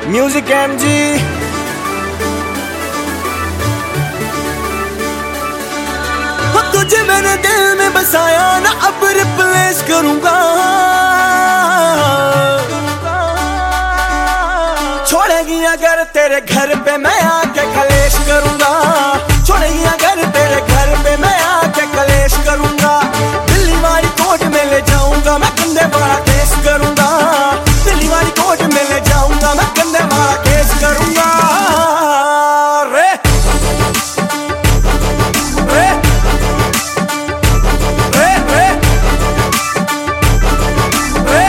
Music MG. तुझे मैंने दिल में बसाया ना, अब रिप्लेस करूंगा। छोड़ेगी अगर तेरे घर पे मैं आके कलेश करूंगा। छोड़ेगी अगर तेरे घर पे मैं आके कलेश करूंगा। दिल्ली वाली कोर्ट में ले जाऊंगा मैं, कंधे वाला केस करूंगा। दिल्ली वाली कोर्ट में ले जाऊंगा मैं, कंधे वाला केस करूंगा। रे रे रे रे रे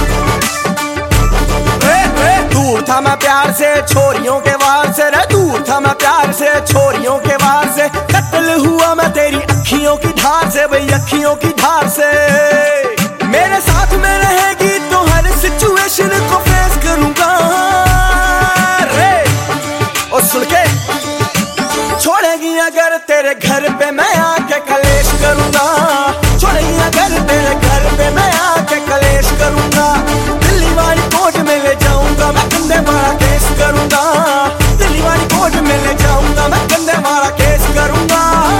रे रे। दूर था मैं प्यार से छोरियों के वार से, रे दूर था मैं प्यार से छोरियों के वार से। कत्ल हुआ मैं तेरी अखियों की धार से, भाई अखियों की धार से। मेरे साथ में रहेगी तो हर सिचुएशन को फेस करूंगा। रे और सुन के, छोड़ेगी अगर तेरे घर पे मैं आके कलेश करूंगा। छोड़ेगी अगर तेरे घर पे मैं आके कलेश करूंगा। दिल्ली वाली कोर्ट में ले जाऊंगा मैं, कंधे वाला केस करूंगा। दिल्ली वाली कोर्ट में ले जाऊंगा मैं, कंधे वाला केस करूंगा।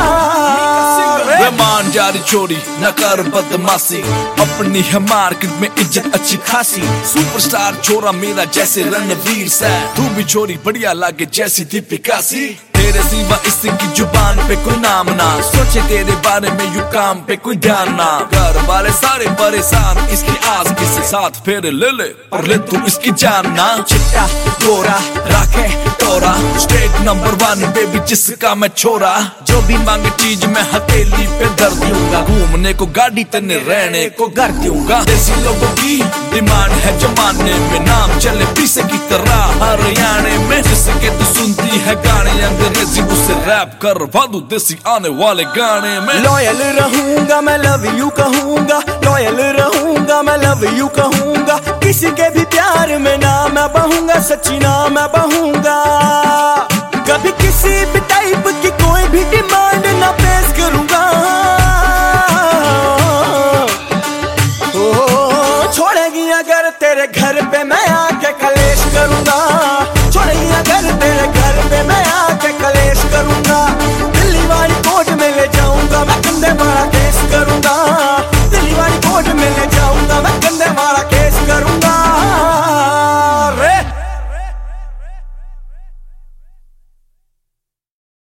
मान जारी चोरी न कर बदमाशी, अपनी है मार्केट में इज्जत अच्छी खासी। सुपरस्टार छोरा मेरा जैसे रणवीर से, तू भी छोरी बढ़िया लागे जैसी दीपिका सी। तेरे सिवा इसकी जुबान पे कोई नाम ना, सोचे तेरे बारे में यू काम पे कोई ध्यान ना। घर वाले सारे परेशान इसकी आस से, साथ फेरे ले ले और ले तू इसकी जान ना। चिट्टा गोरा राखे तोरा, स्टेट नंबर 1 बेबी जिसका मैं छोरा। जो भी मांगे चीज मैं हथेली पे धर दूंगा, घूमने को गाड़ी तने रहने को घर दूंगा। देसी लोगों की डिमांड है जमाने में, नाम चले पीसे की तरह हरियाणे में। जिसके तू सुनती है गाने अंग्रेजी, उसे रैप कर भादू देसी आने वाले गाने में। लॉयल रहूंगा मैं, लव यू कहूंगा। लॉयल रहूंगा मैं, लव यू कहूंगा। किसी के भी प्यार में ना मैं बहूंगा, सच्ची ना मैं बहूंगा। कभी किसी